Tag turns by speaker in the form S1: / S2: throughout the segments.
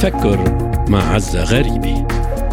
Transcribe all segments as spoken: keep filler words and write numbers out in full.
S1: تفكر مع عزة غريبة.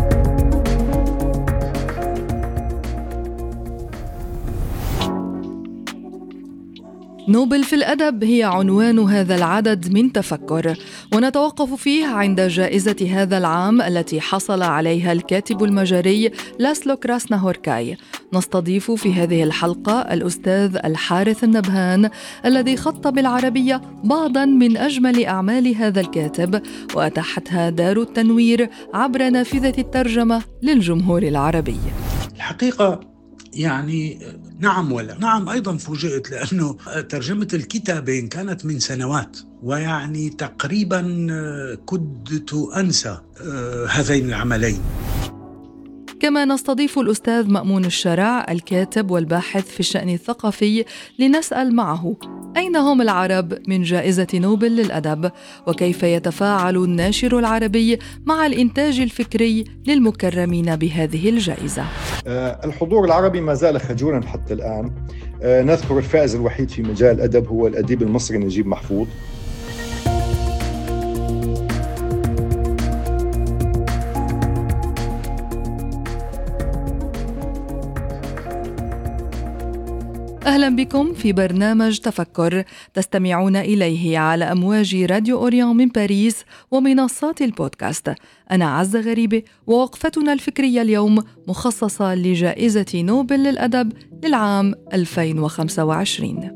S2: نوبل في الأدب هي عنوان هذا العدد من تفكر، ونتوقف فيه عند جائزة هذا العام التي حصل عليها الكاتب المجري لاسلو كراسناهوركاي. نستضيف في هذه الحلقة الأستاذ الحارث النبهان الذي خط بالعربية بعضاً من أجمل أعمال هذا الكاتب، وأتاحتها دار التنوير عبر نافذة الترجمة للجمهور العربي.
S3: الحقيقة يعني نعم ولا نعم، أيضا فوجئت لأنه ترجمة الكتابين كانت من سنوات، ويعني تقريبا كدت أنسى هذين العملين.
S2: كما نستضيف الأستاذ مأمون الشرع الكاتب والباحث في الشأن الثقافي لنسأل معه أين هم العرب من جائزة نوبل للأدب، وكيف يتفاعل الناشر العربي مع الإنتاج الفكري للمكرمين بهذه الجائزة.
S4: الحضور العربي ما زال خجولا حتى الآن. نذكر الفائز الوحيد في مجال الأدب هو الأديب المصري نجيب محفوظ.
S2: أهلا بكم في برنامج تفكر تستمعون إليه على أمواج راديو أوريون من باريس ومنصات البودكاست. أنا عزة غريبة، ووقفتنا الفكرية اليوم مخصصة لجائزة نوبل للأدب للعام ألفين وخمسة وعشرين.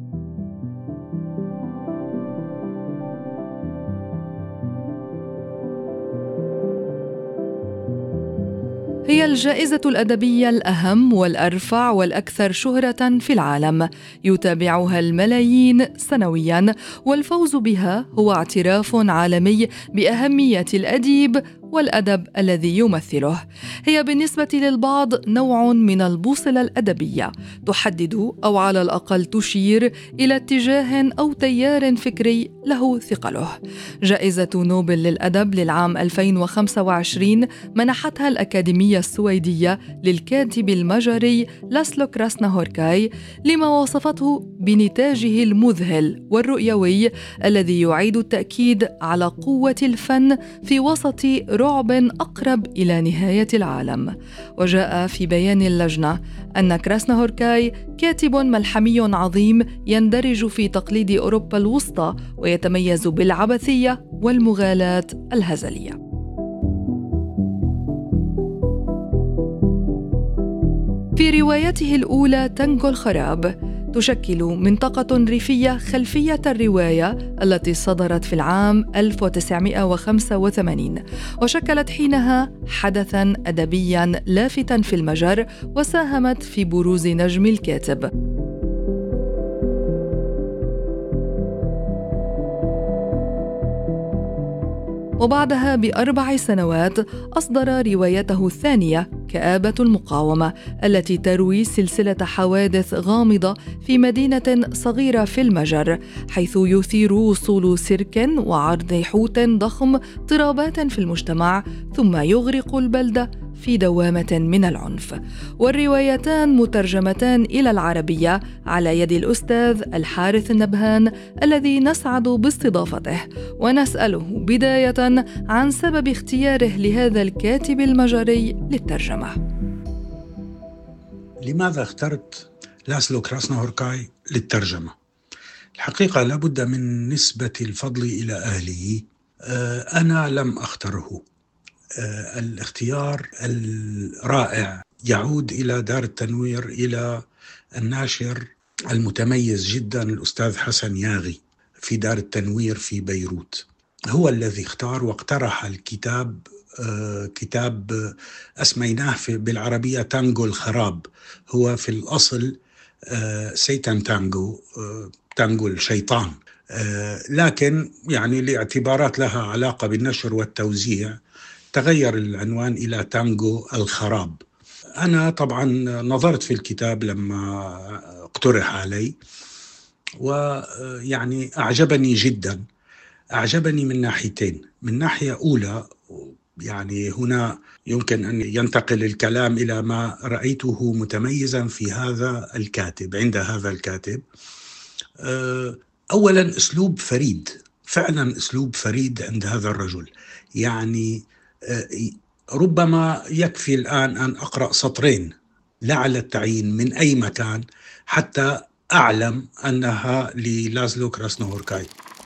S2: هي الجائزة الأدبية الأهم والأرفع والأكثر شهرة في العالم، يتابعها الملايين سنوياً، والفوز بها هو اعتراف عالمي بأهمية الأديب والأدب الذي يمثله. هي بالنسبة للبعض نوع من البوصلة الأدبية، تحدد أو على الأقل تشير إلى اتجاه أو تيار فكري له ثقله. جائزة نوبل للأدب للعام ألفين وخمسة وعشرين منحتها الأكاديمية السويدية للكاتب المجري لاسلو كراسناهوركاي لما وصفته بنتاجه المذهل والرؤيوي الذي يعيد التأكيد على قوة الفن في وسط رعب أقرب إلى نهاية العالم. وجاء في بيان اللجنة أن كراسناهوركاي كاتب ملحمي عظيم يندرج في تقليد أوروبا الوسطى، ويتميز بالعبثية والمغالاة الهزلية. في روايته الأولى تانغو الخراب تشكل منطقة ريفية خلفية الرواية التي صدرت في العام ألف وتسعمائة وخمسة وثمانين، وشكلت حينها حدثاً أدبياً لافتاً في المجر، وساهمت في بروز نجم الكاتب. وبعدها بأربع سنوات أصدر روايته الثانية كآبة المقاومة، التي تروي سلسلة حوادث غامضة في مدينة صغيرة في المجر، حيث يثير وصول سيرك وعرض حوت ضخم اضطرابات في المجتمع، ثم يغرق البلدة في دوامة من العنف. والروايتان مترجمتان إلى العربية على يد الأستاذ الحارث النبهان الذي نسعد باستضافته، ونسأله بداية عن سبب اختياره لهذا الكاتب المجري للترجمة.
S3: لماذا اخترت لاسلو كراسناهوركاي للترجمة؟ الحقيقة لابد من نسبة الفضل إلى أهله. أنا لم أختره. الاختيار الرائع يعود إلى دار التنوير، إلى الناشر المتميز جدا الأستاذ حسن ياغي في دار التنوير في بيروت. هو الذي اختار واقترح الكتاب، كتاب أسميناه بالعربية تانغو الخراب. هو في الأصل سيتان تانغو، تانغو الشيطان، لكن يعني لاعتبارات لها علاقة بالنشر والتوزيع تغير العنوان إلى تانغو الخراب. أنا طبعا نظرت في الكتاب لما اقترح علي، ويعني أعجبني جدا. أعجبني من ناحيتين. من ناحية أولى، يعني هنا يمكن أن ينتقل الكلام إلى ما رأيته متميزا في هذا الكاتب، عند هذا الكاتب. أولا أسلوب فريد فعلا أسلوب فريد عند هذا الرجل. يعني ربما يكفي الآن أن أقرأ سطرين لا على التعيين من أي مكان حتى أعلم أنها للازلو كراسنوهوركاي.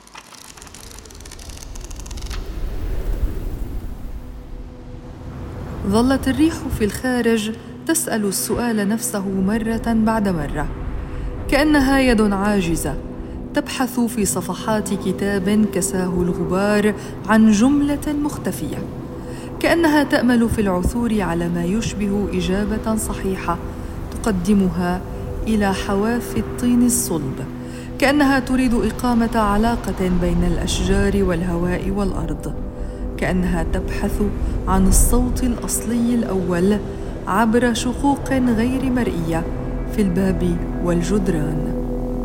S2: ظلت الريح في الخارج تسأل السؤال نفسه مرة بعد مرة، كأنها يد عاجزة تبحث في صفحات كتاب كساه الغبار عن جملة مختفية، كأنها تأمل في العثور على ما يشبه إجابة صحيحة تقدمها إلى حواف الطين الصلب، كأنها تريد إقامة علاقة بين الأشجار والهواء والأرض، كأنها تبحث عن الصوت الأصلي الأول عبر شقوق غير مرئية في الباب والجدران.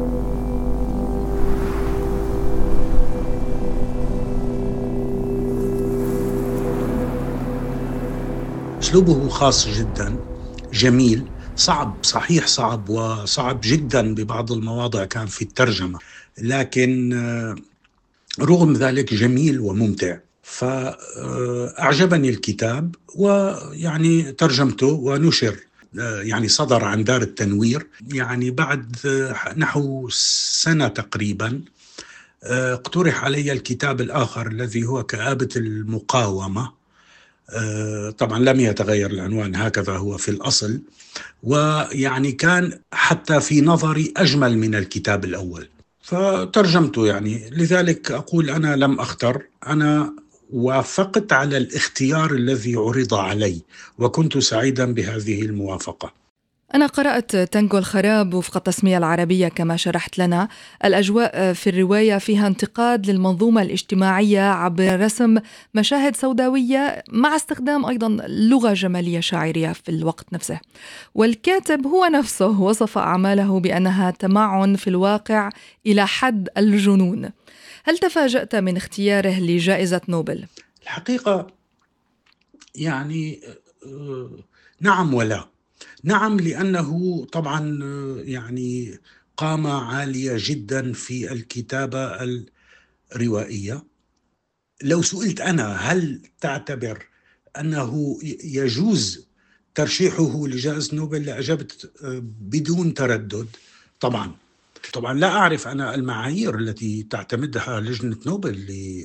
S3: أسلوبه خاص جدا، جميل، صعب، صحيح صعب وصعب جدا ببعض المواضع كان في الترجمة، لكن رغم ذلك جميل وممتع. فأعجبني الكتاب ويعني ترجمته ونشر، يعني صدر عن دار التنوير يعني بعد نحو سنة تقريبا. اقترح علي الكتاب الآخر الذي هو كآبة المقاومة، طبعا لم يتغير العنوان، هكذا هو في الأصل، ويعني كان حتى في نظري أجمل من الكتاب الأول فترجمته. يعني لذلك أقول أنا لم أختر، أنا وافقت على الاختيار الذي عرض علي وكنت سعيدا بهذه الموافقة.
S2: أنا قرأت تانغو الخراب وفق التسمية العربية كما شرحت لنا. الأجواء في الرواية فيها انتقاد للمنظومة الاجتماعية عبر رسم مشاهد سوداوية مع استخدام أيضا لغة جمالية شاعرية في الوقت نفسه، والكاتب هو نفسه وصف أعماله بأنها تمعن في الواقع إلى حد الجنون. هل تفاجأت من اختياره لجائزة نوبل؟
S3: الحقيقة يعني نعم ولا. نعم لأنه طبعا يعني قامة عالية جدا في الكتابة الروائية. لو سئلت أنا هل تعتبر أنه يجوز ترشيحه لجائزة نوبل لأجبت بدون تردد. طبعا طبعا لا أعرف أنا المعايير التي تعتمدها لجنة نوبل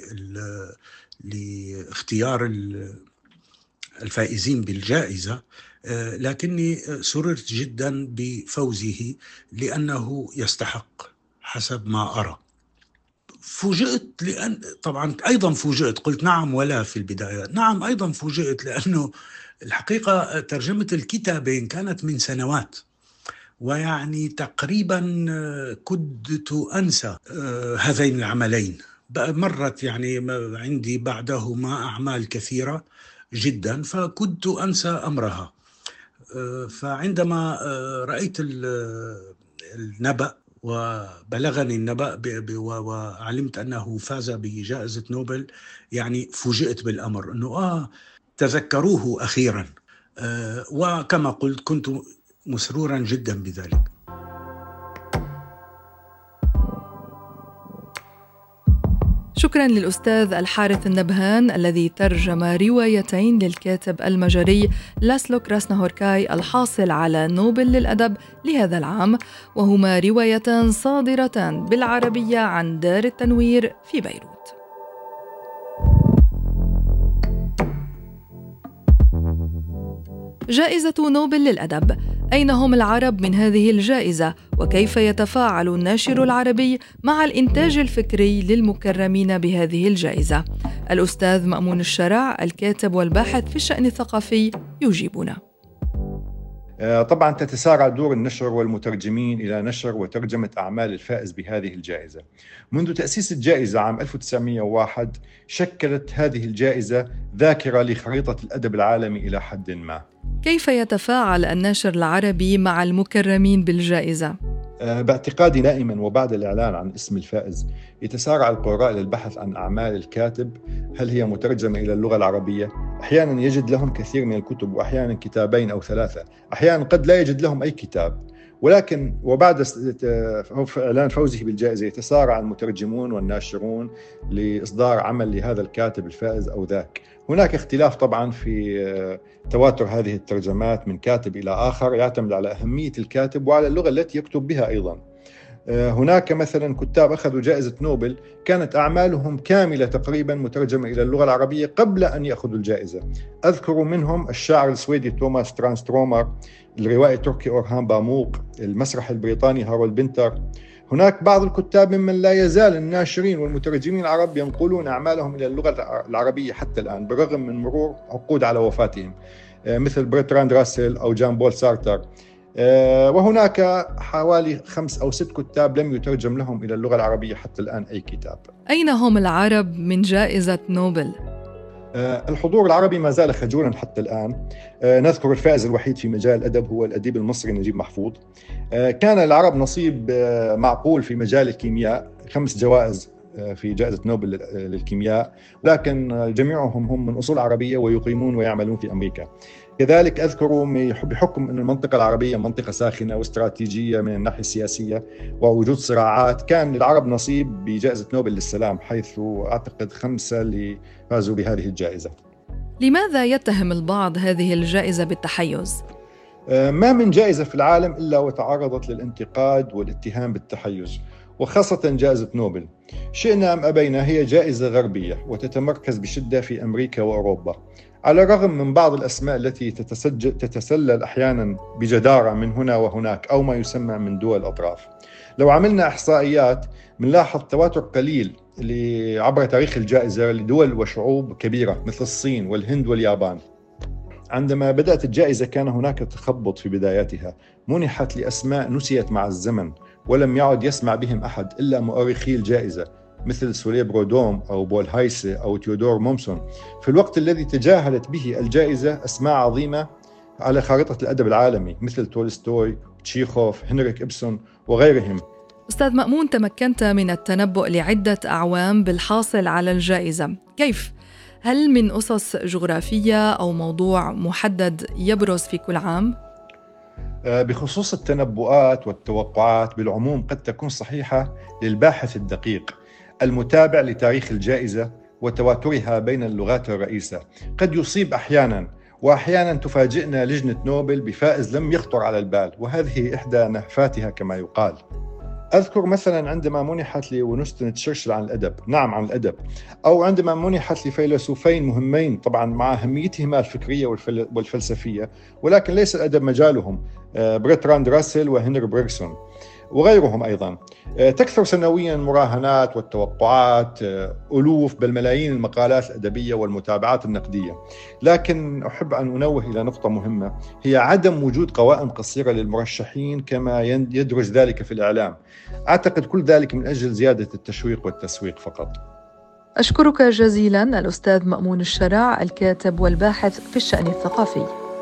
S3: لاختيار الفائزين بالجائزة، لكني سررت جدا بفوزه لأنه يستحق حسب ما أرى. فوجئت لأن طبعا أيضا فوجئت، قلت نعم ولا في البداية. نعم أيضا فوجئت لأنه الحقيقة ترجمة الكتابين كانت من سنوات، ويعني تقريبا كدت أنسى هذين العملين. مرت يعني عندي بعدهما أعمال كثيرة جدا فكنت أنسى أمرها. فعندما رأيت النبأ وبلغني النبأ وعلمت أنه فاز بجائزة نوبل، يعني فوجئت بالأمر أنه آه تذكروه أخيرا. وكما قلت كنت مسرورا جدا بذلك.
S2: شكرا للأستاذ الحارث النبهان الذي ترجم روايتين للكاتب المجري لاسلو كراسنوهوركاي الحاصل على نوبل للأدب لهذا العام، وهما روايتان صادرتان بالعربية عن دار التنوير في بيروت. جائزة نوبل للأدب، أين هم العرب من هذه الجائزة؟ وكيف يتفاعل الناشر العربي مع الإنتاج الفكري للمكرمين بهذه الجائزة؟ الأستاذ مأمون الشرع الكاتب والباحث في الشأن الثقافي يجيبنا.
S4: طبعا تتسارع دور النشر والمترجمين إلى نشر وترجمة أعمال الفائز بهذه الجائزة. منذ تأسيس الجائزة عام ألف وتسعمئة وواحد شكلت هذه الجائزة ذاكرة لخريطة الأدب العالمي إلى حد ما.
S2: كيف يتفاعل الناشر العربي مع المكرمين بالجائزة؟
S4: باعتقادي دائما وبعد الإعلان عن اسم الفائز يتسارع القراء للبحث عن أعمال الكاتب، هل هي مترجمة إلى اللغة العربية؟ أحيانا يجد لهم كثير من الكتب، وأحيانا كتابين أو ثلاثة، أحيانا قد لا يجد لهم أي كتاب، ولكن وبعد إعلان فوزه بالجائزة يتسارع المترجمون والناشرون لإصدار عمل لهذا الكاتب الفائز أو ذاك. هناك اختلاف طبعا في تواتر هذه الترجمات من كاتب إلى آخر، يعتمد على أهمية الكاتب وعلى اللغة التي يكتب بها أيضا. هناك مثلا كتاب أخذوا جائزة نوبل كانت أعمالهم كاملة تقريبا مترجمة إلى اللغة العربية قبل أن يأخذوا الجائزة. أذكر منهم الشاعر السويدي توماس ترانسترومر، الروائي التركي أورهان باموق، المسرح البريطاني هارولد بنتر. هناك بعض الكتاب ممن لا يزال الناشرين والمترجمين العرب ينقلون أعمالهم إلى اللغة العربية حتى الآن بالرغم من مرور عقود على وفاتهم، مثل برتراند راسل أو جان بول سارتر. وهناك حوالي خمس أو ست كتاب لم يترجم لهم إلى اللغة العربية حتى الآن أي كتاب.
S2: أين هم العرب من جائزة نوبل؟
S4: الحضور العربي ما زال خجولا حتى الآن. نذكر الفائز الوحيد في مجال الأدب هو الأديب المصري نجيب محفوظ. كان العرب نصيب معقول في مجال الكيمياء، خمس جوائز في جائزة نوبل للكيمياء، لكن جميعهم هم من أصول عربية ويقيمون ويعملون في أمريكا. كذلك أذكر بحكم أن المنطقة العربية منطقة ساخنة واستراتيجية من الناحية السياسية ووجود صراعات، كان للعرب نصيب بجائزة نوبل للسلام، حيث أعتقد خمسة اللي فازوا بهذه الجائزة.
S2: لماذا يتهم البعض هذه الجائزة بالتحيز؟
S4: ما من جائزة في العالم إلا وتعرضت للانتقاد والاتهام بالتحيز، وخاصة جائزة نوبل. شئنا أم أبينا هي جائزة غربية وتتمركز بشدة في أمريكا وأوروبا، على الرغم من بعض الأسماء التي تتسلل أحيانا بجدارة من هنا وهناك أو ما يسمى من دول الأطراف. لو عملنا إحصائيات بنلاحظ تواتر قليل عبر تاريخ الجائزة لدول وشعوب كبيرة مثل الصين والهند واليابان. عندما بدأت الجائزة كان هناك تخبط في بداياتها، منحت لأسماء نسيت مع الزمن ولم يعد يسمع بهم أحد إلا مؤرخي الجائزة مثل سوليه برودوم أو بول هايسي أو تيودور مومسون، في الوقت الذي تجاهلت به الجائزة أسماء عظيمة على خارطة الأدب العالمي مثل تولستوي، تشيخوف، هنريك إبسون وغيرهم.
S2: أستاذ مأمون، تمكنت من التنبؤ لعدة أعوام بالحاصل على الجائزة، كيف؟ هل من أسس جغرافية أو موضوع محدد يبرز في كل عام؟
S4: بخصوص التنبؤات والتوقعات بالعموم قد تكون صحيحة للباحث الدقيق المتابع لتاريخ الجائزة وتواترها بين اللغات الرئيسة. قد يصيب أحياناً، وأحياناً تفاجئنا لجنة نوبل بفائز لم يخطر على البال، وهذه إحدى نهفاتها كما يقال. أذكر مثلاً عندما منحت لوينستون تشرشل عن الأدب، نعم عن الأدب، أو عندما منحت لفيلسوفين مهمين طبعاً مع أهميتهما الفكرية والفلسفية، ولكن ليس الأدب مجالهم، برتراند راسل وهنري بريغسون وغيرهم أيضاً. تكثر سنوياً المراهنات والتوقعات، ألوف بل ملايين المقالات الأدبية والمتابعات النقدية. لكن أحب أن أنوه إلى نقطة مهمة، هي عدم وجود قوائم قصيرة للمرشحين كما يدرج ذلك في الإعلام. أعتقد كل ذلك من أجل زيادة التشويق والتسويق فقط.
S2: أشكرك جزيلاً الأستاذ مأمون الشرع، الكاتب والباحث في الشأن الثقافي.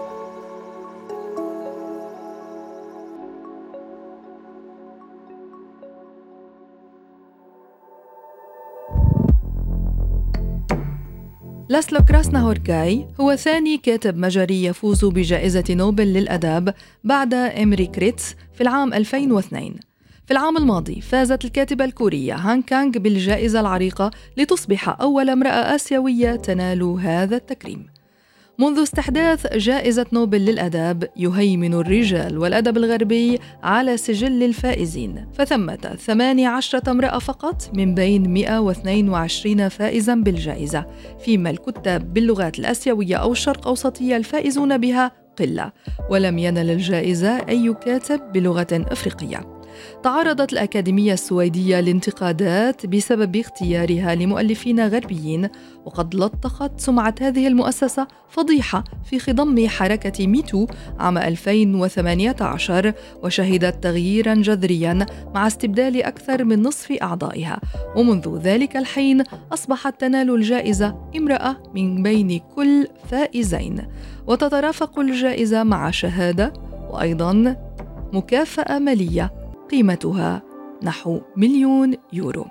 S2: لاسلو كراسناهوركاي هو ثاني كاتب مجري يفوز بجائزة نوبل للأدب بعد إمري كريتس في العام ألفين واثنين. في العام الماضي فازت الكاتبة الكورية هان كانغ بالجائزة العريقة لتصبح أول امرأة آسيوية تنال هذا التكريم. منذ استحداث جائزة نوبل للأدب يهيمن الرجال والأدب الغربي على سجل الفائزين، فثمة ثمانية عشرة امرأة فقط من بين مئة واثنين وعشرين فائزاً بالجائزة، فيما الكتاب باللغات الآسيوية أو الشرق أوسطية الفائزون بها قلة، ولم ينل الجائزة أي كاتب بلغة أفريقية. تعرضت الأكاديمية السويدية لانتقادات بسبب اختيارها لمؤلفين غربيين، وقد لطخت سمعة هذه المؤسسة فضيحة في خضم حركة ميتو عام ألفين وثمانية عشر، وشهدت تغييراً جذرياً مع استبدال أكثر من نصف أعضائها، ومنذ ذلك الحين أصبحت تنال الجائزة امرأة من بين كل فائزين، وتترافق الجائزة مع شهادة وأيضاً مكافأة مالية قيمتها نحو مليون يورو.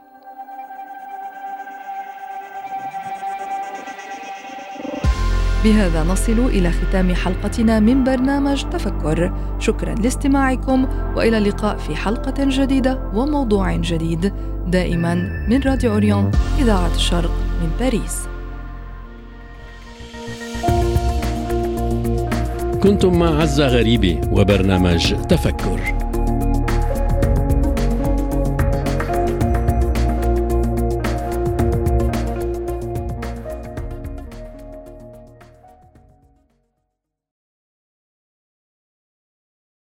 S2: بهذا نصل إلى ختام حلقتنا من برنامج تفكر. شكرا لاستماعكم، وإلى اللقاء في حلقة جديدة وموضوع جديد، دائما من راديو أوريون إذاعة الشرق من باريس.
S1: كنتم مع عزة غريبي وبرنامج تفكر.